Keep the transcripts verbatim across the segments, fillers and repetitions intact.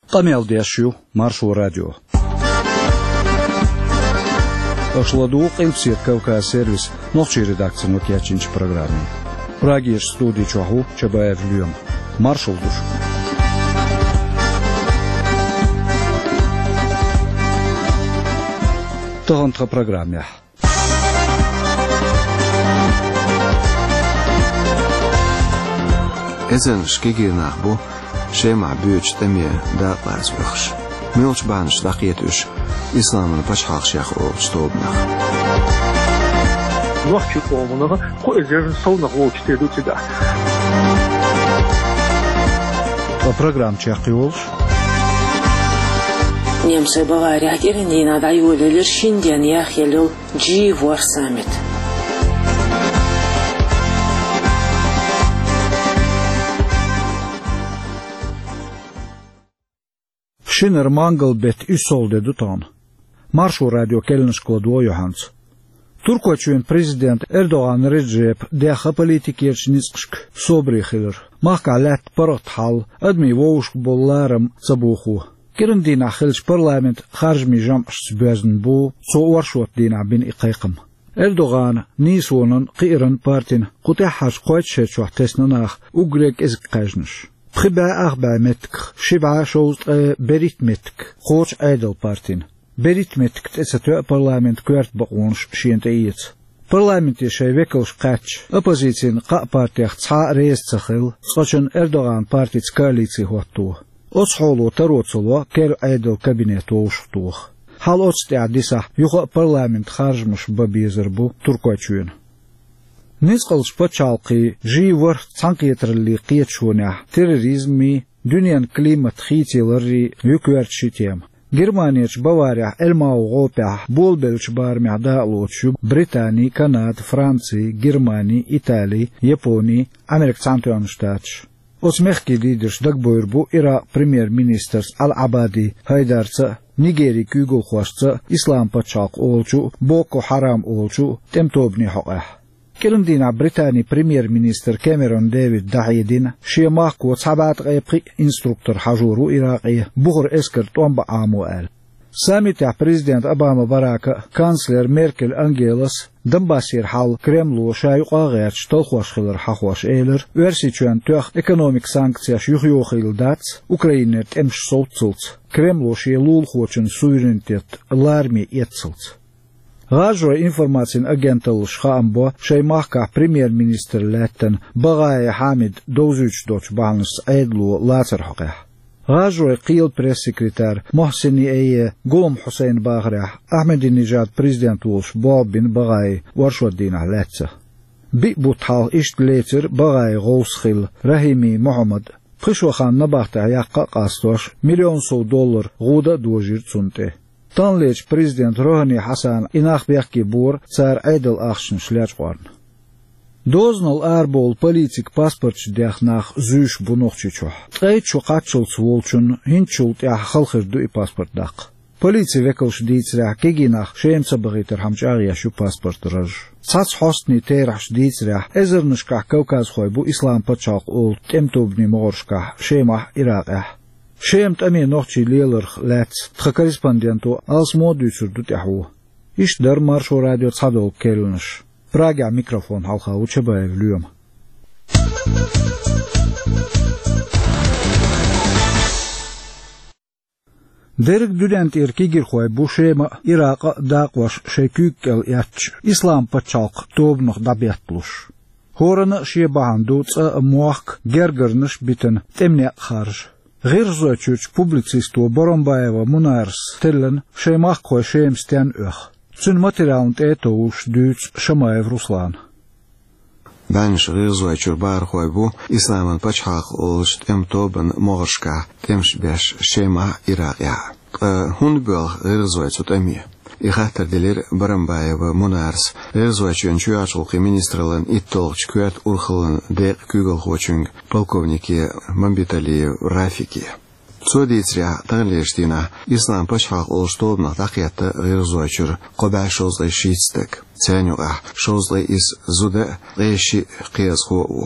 قميل ديشيو مارشو راديو أشلدوق إنسير كوكا سيرفيس نوخشي редакция нокиячинч программе. Прагиш студии чоху чабаев люем. Маршал душ. Тохонтха программе. Эзен шкигирнах бу шема бюч теме да ларсбахш. Милч банш дақиетуш исламын пачхалшях о стобнах. Нохчу помнога, ко эзерн соунах очте дутида. По программе чахиолш. Немцы Бавария керени надо юлелер шинден яхелил G-War Summit. Шинер мангал бет усолде дутан. Маршу радио келншко двоюханц. Туркочуен президент Эрдоган Реджеп деха политикерчницкшк собрихилер. Махкалет паротхал адми воушк болларам забуху. Керндин ахилш парламент харжми жамш бязн бу цооршот дина бин иқайқым. Эрдоган нисонын қирын партин қутахаш қойтшечух теснанах угрек изқажныш. خبا أخبا متك شبعة شوز بريت متك خوش عادل بارتين بريت متك تأساتو برلامنت كوارت بقونش شينت ايت برلامنت شايفكلش قاتش أبوزيتين قا بارتيخ تصحا ريز تخيل صوشن أردوغان بارتي تكاليتي هوتوه أصحولو تروتسلو كير عادل كابينيتو وشفتوه حال أتستيع ديسا يخو برلامنت خارج مش ببيزربو تركواتشوين نسقلش بتشالقي جيور تانكيتر اللي قيت شونح تيروريزمي دنيان كليمات خيتي لري يكوارت شتيم جرمانيش بوارع الماو غوبح بولبلش بار معداء لوتشو بريطاني كندا فرنسي جرماني إيطالي يابوني أمريكا سانتوان شتاتش أسمخكي ليدرش دقبويربو إرا بريمير مينيسترز العبادي هايدارتسا نيجيري كيغو خواشتسا إسلام بتشالق أولشو بوكو حرام أولشو تمتوبني حقه كلندينا بريطاني بريمير مينستر كاميرون ديفيد داعيدين شيماخ كو صعبات غيبقي انستروكتور حجورو إراقي بغر اسكر طومبا عامو آل ساميتع بريزيدنت أباما باراكا كانسلر ميركل أنجيلس دنباسير حال كريملو شايقا غيرش تلخوش خلر حخوش إيلر ويرسيتشوان توخ ايكونوميك سانكسياش يخيوخيل داتس أوكراينيت امش صوتسلت كريملو شيلول خوچن سويرنتيت الارمي يتسلت غاجرة إنفورماتين أجنتل شخامبو شي ماخكا بريمير مينستر لاتن بغاية حامد دوزوش دوش بانس أيدلو لاتر حقيح غاجرة قيل بريس سكرتار محسني أي قوم حسين باغريح أحمد النجاد بريزيدنت وولش بوب بن بغاية ورشو الدين لاتسه بي بوتحال إشت ليتر بغاية غوسخيل رحيمي محمد خشو خان نباختع يقا قاستوش مليون سو دولار غودة دوجير تسونته تانليج بريزيدنت روحاني حسن إناخ بيحكي بور صار عيدل أخشن شلاجوارن. دوزنال أربول بوليتيك باسبورتش ديخناخ زوش بنوخشيشوح. تغيت شو قاتشل سوولشن هنشول تيح خلخر دوئي باسبورت داق. بوليتي ويكلش ديتس راح كيجيناخ شيم سبغيتر همش أغيا شو باسبورت رج. صاص حسني تيرحش ديتس راح إزر نشكح كوكاز خوي بو إسلام بتشاق أول تمتوبني مغرشكح شيمح إراقح. شيمت أمي نوخشي ليلرخ لاتس تخ كوريسبوندنتو ألس مودو سردو تحوه إيش در مارشو راديو تصادو كيلنش براجع ميكروفون حلقة وشبايف اليوم ديرك دودانت إركيجر خوي بوشيما إراق داقوش شيكوكل ياتش إسلام بتشاق توب نخ دابيات بلوش هورنا شيباهان دوتس موخ جرجرنش بيتن تمنع خارج غير زوجوش بوبليكسيستو بورمبايوا منارس تلن شيماخ كو شيم ستان اخ تسن ماتيريالنت ايتوش دوتس شمايف روسلان بانش غير زوجور بار خوي بو اسلامن بچاق اولش تم توبن مورشكا تمش باش شيما اراقيا هون بل غير زوجوت امي إخاتر دلير برمبايوا منارس غير زوجون چواشلقي министрлен иттолч куят урхлен дек күгөл хочунг полковники мамбитали рафики Содейцря таңлештина ислам пачхақ олштолбна тақиятты ғирзуачыр қоба шозлай шиитстік. Цянюға шозлай из зуда ғейші қияз хоу.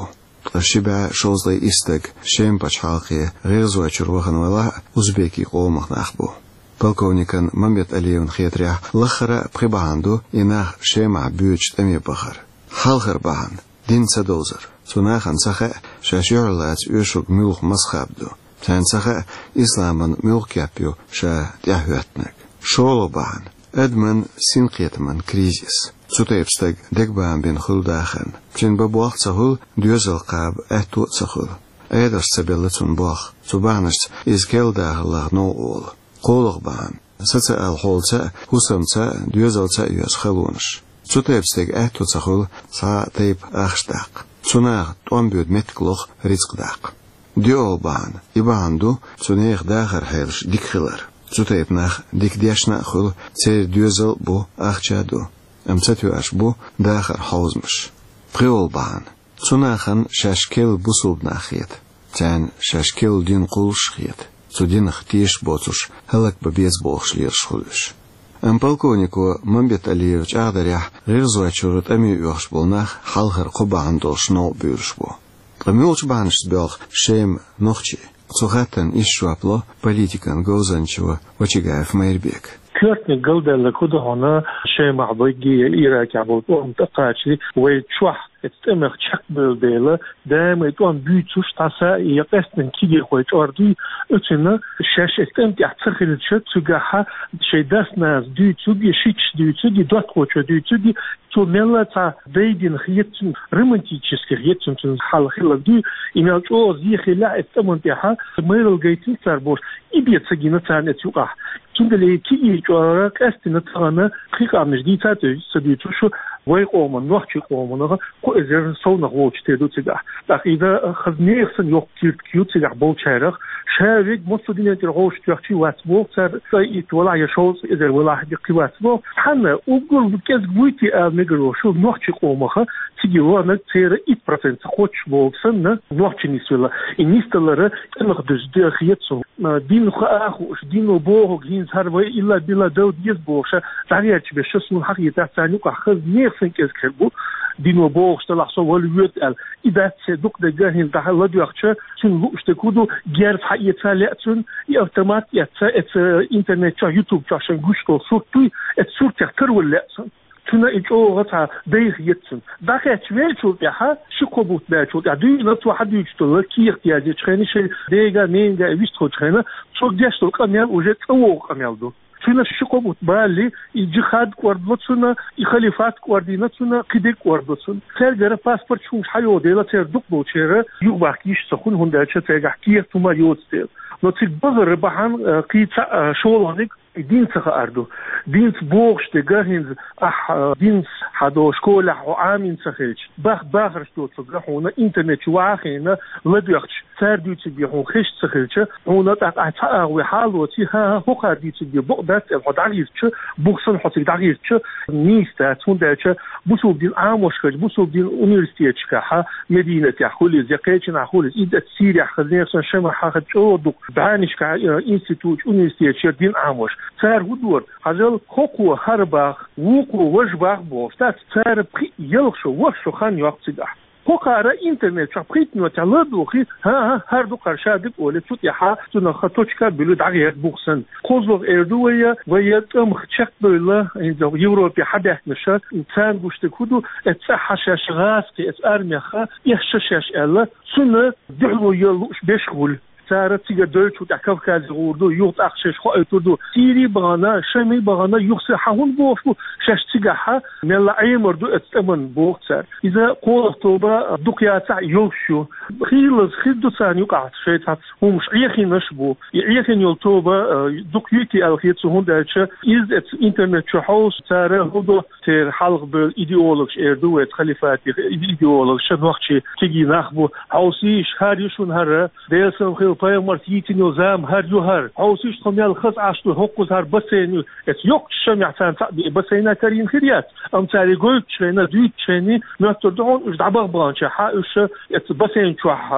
شبع شوزلي استق شيم بچحاقي غير زوجر وخن ولا أوزبيكي قومخ نخبو полковникан Мамбет Алиевн хетря лахара прибанду инах шема бюч теми бахар халхар бахан дин садозар цунахан саха шашюрлац юшук мюлх масхабду тан саха исламан мюлх кяпю ша тяхвятнак шоло бахан эдман синқетман кризис цутепстаг декбан бин хулдахан чин бабуах цахул дюзал қаб әту цахул эдер сабеллацун бах цубанаш изгелдағылар но ол قولق بان ستا الحولتا حسمتا دوزالتا يوز خلونش سوتيبستيك اهتو تخول سا تيب اخشتاق سوناغ توانبيود متكلوخ رزقداق ديول بان إباندو سونيغ داخر حيرش ديك خلر سوتيب ناخ ديك دياشنا خل تير دوزال بو اخشادو امتاتيو اش بو داخر حوزمش بريول بان سوناخن شاشكيل بوصوب ناخيت تان شاشكيل دين قول شخيت Судин хтиш боцуш, халак бабец бохшлир шхулиш. Ам полковнику Мамбет Алиевич Ахдарях рирзуа чурут ами уахш болнах халхар қобаан долшно бюршбо. Памилч банш сбелх шейм нохчи. Цухаттан ишшуапло политикан гозанчева Очигаев Майрбек. كرتني قلدة لكده هنا شيء معضيجي إيراك عبود ومتقاشي ويتشوح اتمخ شك بالديلة دائما يتوان بيتوش تاسا يقسن كيجي خويت أردي اتنا شاش اتمت يحتخل الشت سجاحة شيء داس ناس دي تودي شيتش دي تودي دوت خوش دي تودي تو ملا تا ديدين خيتن رومانتيكسكي خيتن حال خلا دي إمال جو زي خلا اتمنتها ميرل جيتين سربوش إبيت سجينة تانية يقع تندلي كي جوارك استنتانا خيقا مش دي تاتو سديتوشو ويقوم نوحشي قومنا كو ازر صونا غوش تيدو تيدا لك إذا خذنيخسن يوق كيرت كيو تيدا بول شارخ شارك مصدين ترغوش تيوحشي واتبو سر سايت ولا يشوز إذا ولا حد يقي واتبو حنا وقل بكاز قويتي آل ميقروشو نوحشي قومها تيجي وانا تيرا إيد برسنت خوش بولسن نوحشي نيسولا إنيستلر إنخ دزدي خيتسو دين خاخوش دين بوهو جين هربا إلا بلا دو ديز بوشا تعرياتش بشسون حقيقة تعنيقا خذنيخسن كاز كربو دينو بوغش تلاحظوا والويت قال إذا تصدق دجاهين تحت الله يخشى شن لوش تكودو جارف حقيقة لأتون يأوتومات يأت إت إنترنت شا يوتيوب شا شن جوشتو صورتي إت صورتي كرول لأتون تنا إجوا غطا بيخ يتسن داخل تشويل شو بيها شو كوبوت بيشو يعني نتوى حد يشتغل كي احتياجي تخيني شيء ديجا نينجا ويشتغل تخينه شو جاشتغل كميال وجت أوه كميال دو تنا شو كوبوت بالي يجي خاد كوردلتسنا يخليفات كوردينا تنا كده كوردلتسن خير جرا باسبورت شو حيو ديلا تير دك بوشيرة يوباكيش سخون هندا تشتغل كي توما يوتستيل نتيجة بذر بحان قيتا شولانك دين سخا أردو دين بوغش تجاهنز أح دين حدو شكولة وعامين سخيش باخ باخر شتو تجاهونا إنترنت واخينا لديخش ساردي تجاهون خش سخيش هونا تقطع وحالوتي ها هو قاعد تجاه بقدات الحداريش بوكسن حتى داريش نيستا تونداتش بوسوب دين عاموش كج بوسوب دين أونيفرسيتي كها مدينة يحول زكايتنا يحول إذا سيريا خذنا شما حاخد شو دك بعانش كا إنستيتوت أونيفرسيتي دين عاموش صار هدور هذا خوكو هرباخ ووكو وجباخ بوفتات صار بخي يلخشو وخشو خان يوقت ده خوكارا إنترنت شابخيت نوتالدو خي ها ها هردو قرشادك ولا تطيحا تنخطوشكا بلو دعيات بوخسن خوزلوغ إردوية ويات أمخشك بلا إنزو يوروبي حدث نشا إنسان بوشتكودو اتساحشاش غاسكي اتأرميخا يحششاش ألا سنة دعو يلوش بيشغل سارت تيجا دوتشو تكافكاز غوردو يوت أخشش خايتردو سيري بغانا شمي بغانا يخسر حهون بوفو شاش تيجا ها ملا عيمردو اتسمن بوكسر إذا قول طوبا دقياتا يوشو خيلز خيدو سان يقع شيطات هو مش عيخي نشبو عيخي يلطوبا دقيتي الخيتسو هنداتشا إز ات انترنت شحوس سارة هدو تير حلق بالإيديولوغش إردو ات خليفاتي إيديولوغش شنوخشي تيجي نخبو حوسيش هاريشون هرا ديلسن خيل باي مرتيتي نظام هر يهر حوسيش خميال خص عشتو هقوز هر بسيني ات يوك شمع تان تقبي بسينا كريم خريات ام تاري قلت شينا دويت شيني نتردعون اش دعبغ بانشا حاوش ات بسين شوح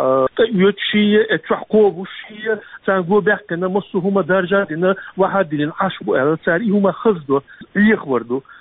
يوتشي ات شوح قوبوشي تان قو بيحكنا مصو هما درجة دينا واحد دين عشبو ال تاري هما خصدو يخوردو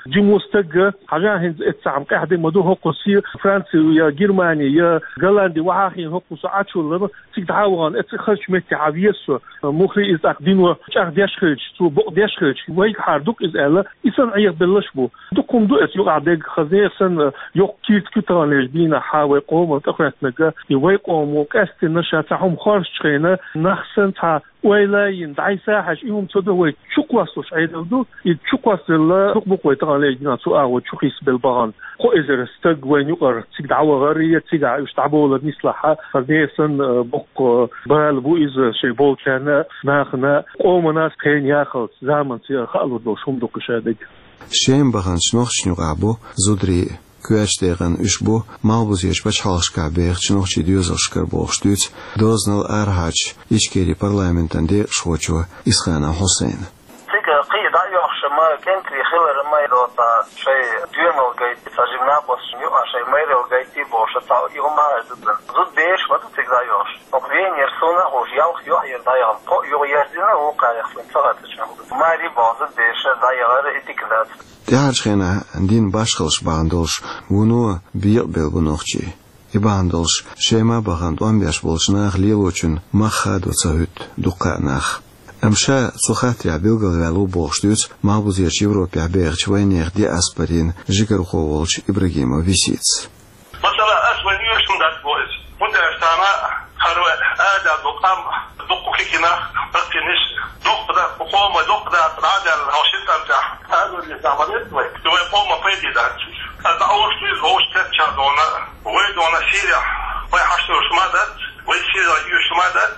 جي مستقى حاجة هنز اتسعم قاعدة مدو هقصي فرنسا يا جرمانيا يا غولندي وحاخين هقص عاتشو لنا تيدعوان اتخش متي عبيسو مخري إز أقدينو شاق ديشخج سو بق ديشخج ويك حاردوك إز ألا إسان عيق بلشبو دوكم دو إس يقع ديق خزيسن يق كيت كتان لجبينا حاوي قوم وتقرأت نقا يويق قوم وكاستي نشا تاهم خارج شخينا نخسن تا ويلا يندعي ساحش يوم تدوي شكواسوش عيدو يتشكواس الله تقبق ويتغان لجبينا سو أغو تشخيس بالبغان خو إزر استق وين يقر تيق دعوة غرية تيق يشتعبو لنسلحة خزيسن بق بال بو إز شي بول كان ناخنا قوم ناس كين ياخذ زمن تي خالو دو شوم دو قشادك شيم بغان شنوخ شنو غابو زودري كواشتيغن اشبو مالبوزيش باش حالشكا بيغ شنوخ شي ديوزلشكر بوغشتوت دوزنل ارهاج إشكيري برلامنتان دي شوچو إسخانا حسين ما كان في خلال ما يدوتا شيء ديما وجاي تجمعنا بس يوم شيء ما يرو جاي تبوش تاو يوم ما زد زد بيش ما تتجايوش وبين يرسونا هو ياو يو يردايهم تو يو يردنا هو قاعد فقط ما ري باز بيش دايغر اتيكلات دهاج خنا دين باشخلش باندوش ونو بيقبل بنوخشي يباندوش شيما باغاند وان بيش بولشناخ ليلوچن مخاد وصهد دقاناخ أمشى سخات يعبيل غالو بوشتوت مابوزيش يوروبيا بيرش وينير دي أسبرين جيكر خوولش إبراهيم فيسيتس مثلا أسوأ نيوش من دات بوز وانت افتانا خلوة آدا دقام دقو كيكينا بقينيش دق دا قوم دق دا رادا الهوشيتا بتاع هذا اللي زعملت ويك دو قوم فيدي دات هذا أول شيء هوش تتشا دونا ويدونا سيريا ويحشتو شمادات ويسيرا يوش شمادات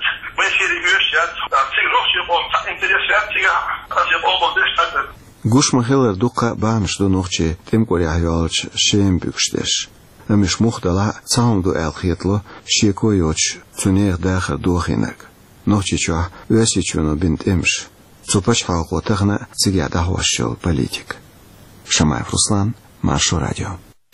Gush mahiller duqa baanish do nochche tem kori ayolch shem bükstesh. Amish muhtala tsaum do elkhitlo sheko yoch tsuner dacha dochinak. Nochche chwa ösi chuno bint emsh. Tsupach halqo taghna tsiga dahwashol politik. Shamayev Ruslan, Marsho Radio.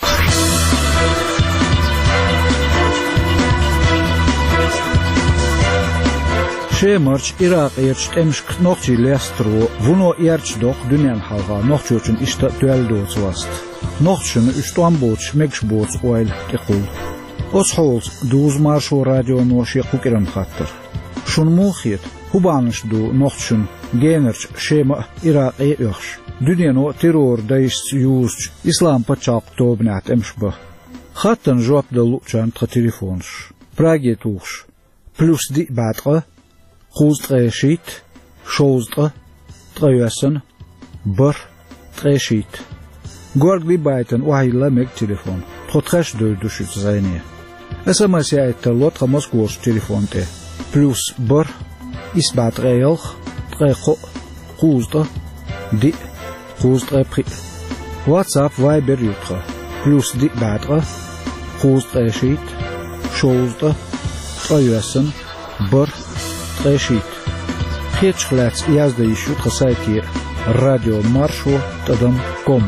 Şemarç Irak yerç temşk noqçi lestro vuno yerç doq dünyan halqa noqçu üçün işte düel doçvast. Noqçunu üstwan boç mekş boç oil tiqul. Os hols duz Marsho Radio noşi qukiram xattır. Şun muxit hubanış du noqçun generç şema Irak yox. Dünyano terror dayist yuz İslam paçaq tobnat emşba. Xattan jawab da luçan telefons. Pragetuş. Plus di batqa خوز ترشيت شوزت تريسن بر ترشيت غورغ لي بايتن وهي لمك تليفون تخش دو دوشت زينيه اس ام اس يا تلوت خمس كورس تليفون تي بلس بر اسبات ريل ترخو خوزت دي خوز تربري واتساب فايبر يوتر بلس دي باتر خوز ترشيت شوزت تريسن بر ترشيت خيتش خلاتس يازدا يشوت خسايتي راديو مارشو تدم كوم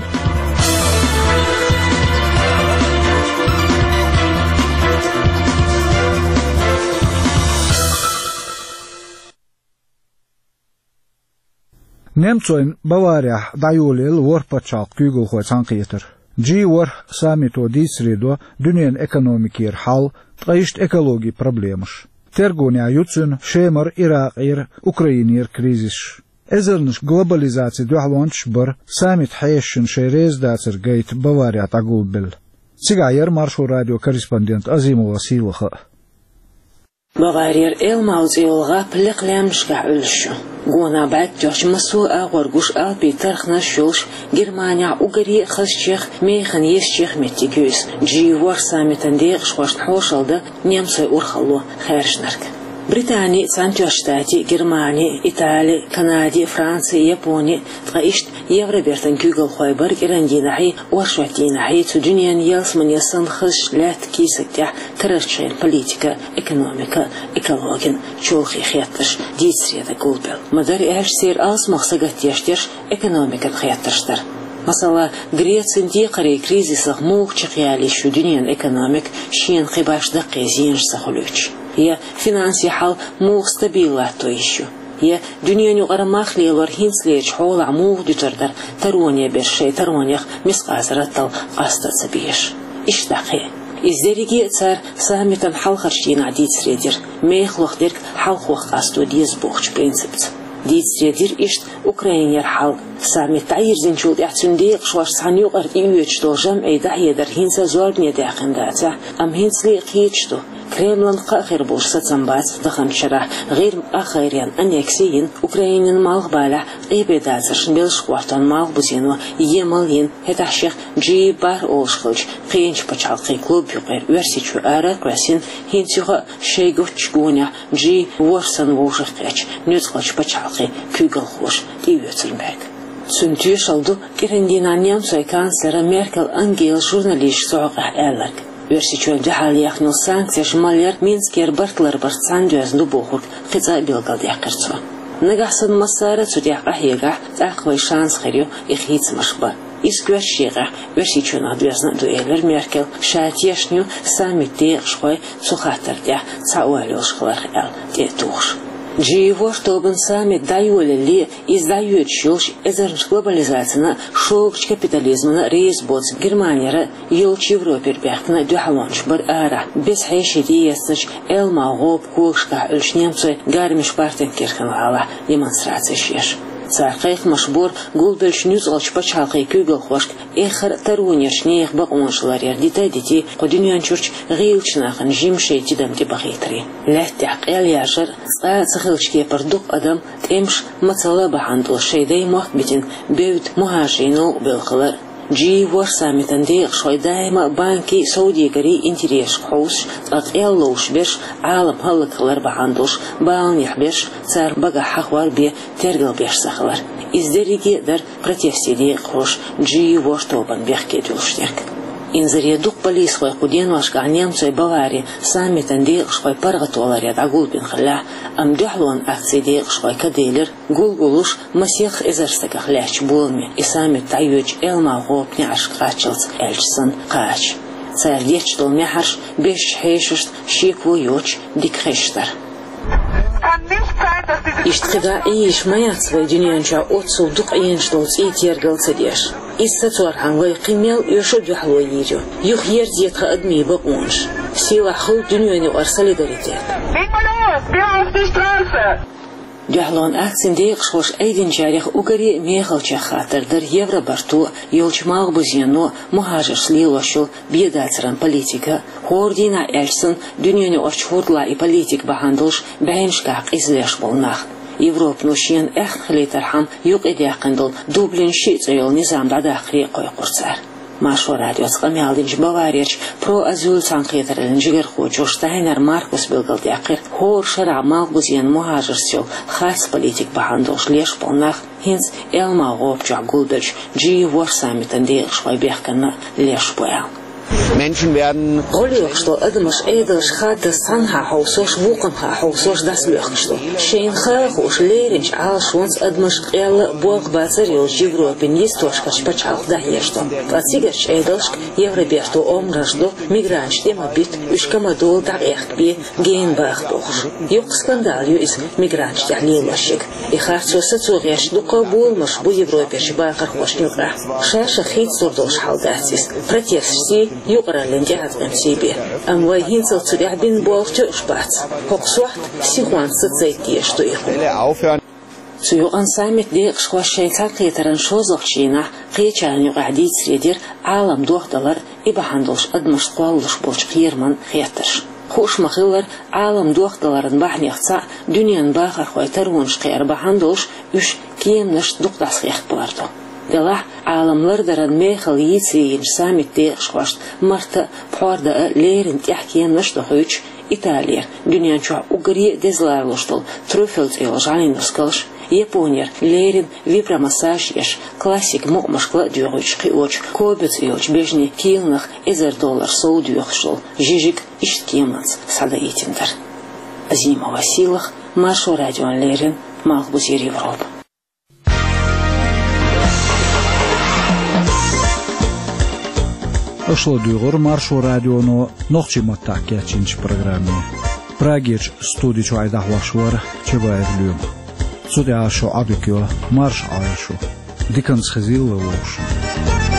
نمتوين بواريا دايوليل ورباتشاق كيغو خو تانقيتر جي ور ساميتو ديسريدو دنيان اكونوميكير حال تغيشت اكولوجي проблемаш Тергоня юцун шемар Иракир Украинир кризис. Эзернш глобализация дуалонч бар саммит хайшин шерез дацер гейт Бавария тагулбел. Сигайер Маршо радио корреспондент Азимова Силха. Бавария эл маузилга плеклемшка үлшү. Гона бат жош масуа горгуш ал питерхна шулш Германия угари хасчих мейхан есчих метигюс. Джи вар саммитанде швашт хошалда немцы урхалу хайршнарк. Британия, Санкт-Штаты, Германия, Италия, Канада, Франция, Япония, тгаишт Евробертен Google Хойбер, Ирандинахи, Уашватинахи, Цудюниан Ялсман Ясан Хаш Лят Кисактя, Тарашчайн политика, экономика, экологин, Чолхи Хетташ, Дитсреда Гулбел. Мадари Эшсир Алс Махсагат Яштеш, экономика Хетташтар. Масала Греция дикари кризисах мух чахяли шудюниан экономик, шин хибаш да кезинж сахулюч. Я финанси хал мух стабилла то еще. يا دنيا نقرا مخليلور هينسليج حول عمود يتردر ترونيا برشي ترونيخ مسقازرتل قاستا سبيش اشتاقي إزدريجي صار سامتن حلقة شين عديد سريدر ميخلوخ ديرك حلقوخ قاستو ديز بوخش برينسبت ديد سريدر إشت أوكرانيا حلق سامت تعير زنشود يحتسن ديق شوار سانيوق أرد إيويتشتو جمع إيدا يدر هينسا زوربني داقن داتا أم هينس ليق هيتشتو كريملن قاخر بوش ستنبات دخن شرح غير آخرين أنيكسيين أوكرانيين مالغ بالع إيباداترشن بيلش قوارتان مالغ بزينو يمالين هتحشيخ جي بار أولشخلج قينش بچالقي كلوب يقير ورسيچو آرا قرسين هينسيخا شيغو چگونيا جي ورسن ووشخ قيچ نيوتخلج بچالقي كيگل خوش ديوترنباك سنتيو شلدو كرندينانيان سوي كانسلر ميركل أنجيل جورناليش سوقع آلك Версичуэл жахалиахнил санкция шмалер Минскер бартлар барцан дюзну бохург хица билгал яқырцу. Нагасан масара цудях ахига захвай шанс хирю ихиц машба. Исквер шига версичуэл адвязна дуэлер Меркел шаатешню саммитте шхой цухатардя цауэлил шхлар эл детуш. Джиевор тобын саммит дайуэлли издаюет шулш эзернш глобализацияна шоуч капитализмана рейс боц Германияра елч Европер бяхтна дюхалонш бар ара без хайшиди ясыч эл мағоп кугшка үлш немцой гармиш партен кирханала демонстрация шеш. Царқайх машбор гулбельш нюз алчпа чалқай күйгіл қошк эхар тарунершнех бақоншылар ердитай дети қодинуян чурч ғилчнақын жимшейти дамди бақитри. Ләттяқ әл яжыр ца цахилчке пардуқ адам темш мацала бахандыл шейдай махбетин бевд мухашейну белқылар. جي ورسامتن ديق شوي دايما بانكي سعودي قري انتريش خوش اتقال لوش بيش عالم هلك الاربع عندوش بان يحبيش صار بقى حخوار بي ترقل بيش سخلر ازدريكي در протесте ديق خوش جي ورطوبان بيحكي دولشتيك إنزري دوق بليس خوي قدين واشق عن يمسوي بواري سامتن ديق شوي برغتولار يد عقول بين خلاه أم دحلون أكسي ديق شوي كديلر قول قولوش مسيخ إزرستك خلاش بولمي إسامت تعيوج إلما غوبني عشق قاتشلت إلجسن قاش سار ديش دول محرش بيش حيششت شيكو يوج ديك خيشتر إشتغا إيش ما يعصوي دنيانجا أوتسو دوق إينشتوز إيتيرغل تديش إستطور عنوي قيميل يشد يحلوي يجو يخ يرزيتها أدمي بقونش سيلا خل دنياني وأرسالي داريتين دحلون أكسن ديق شوش أيدين جاريخ أوغري ميخلچا خاطر در يورو بارتو يولچ ماغ بزينو مهاجر سليلوشو بيداتران политика хоордина эльсын дүйнөнү орчхурдла и политик бахандылш бэйншкак излеш болнах Европ нушин эхлитер хам юк эдякындыл Дублин шицел низамда дахри койкурцар Машо радиос камялдинж баварич про азул санкетерен жигер хочо штайнер Маркус билгалдякыр хор шара малгузен мухажирсел хас политик бахандылш леш болнах хинс элма гопча гулдыч джи ворсамитен дек швайбехкана леш боял Menschen werden Олег, что Эдмаш Эдаш хата санха хаусош вуканха хаусош дас лёхншту. Шейн хахуш леринч алшонс Эдмаш эл бог бацарил Европе нистошкаш пачал дахешто. Пацигаш Эдаш Европешто омражду мигранч тема бит ушкамадол дагехби гейнбах бохш. Юк скандалью из мигранч тяглилашик. И харцоса цугеш дука булмаш бу Европеш бахар хошнюкра. Шаша хит сурдош халдатис. Протести يقرأ لنجاز أمسيبي أم ويهين صوتي بين بوغتو إشبات هقصوحت سيخوان ستزيتي يشتو إخو سيوغان سامت ديق شخوش شيطان قيتران شوزوخ شينا قيتشان يقعديد سريدير عالم دوخ دلر إبا حندوش أدمش قوالوش بوش خيرمان خياترش خوش مخيلر عالم دوخ دلرن بحن يخصع دنيان باخر خويتر ونش قير بحندوش يش كيم نش دوق داس خيخ بلاردو دلح عالملر درن ميخل يتسيين سامت ديق شخوشت مرتا بحوردا ليرن تحكيين نشتخوش إيطاليا دنيان شو أغري دزلارلوشتل تروفلت إيل جانين نسكلش Япония лерин вибромассаж еш классик мокмашкла дюрыч қиоч кобец илч бежни килнах эзер доллар соудюхшл жижик ишткеманс сада итиндер Азима Василах Машо радион лерин Малбузир Европа Ошло дюгор Маршо радионо нохчиматта кячинч программе Прагич студичу айдахвашвар чебаерлюм Zu der Ascho Abikio Marsch Aischu. Dickens Gesille Lotion.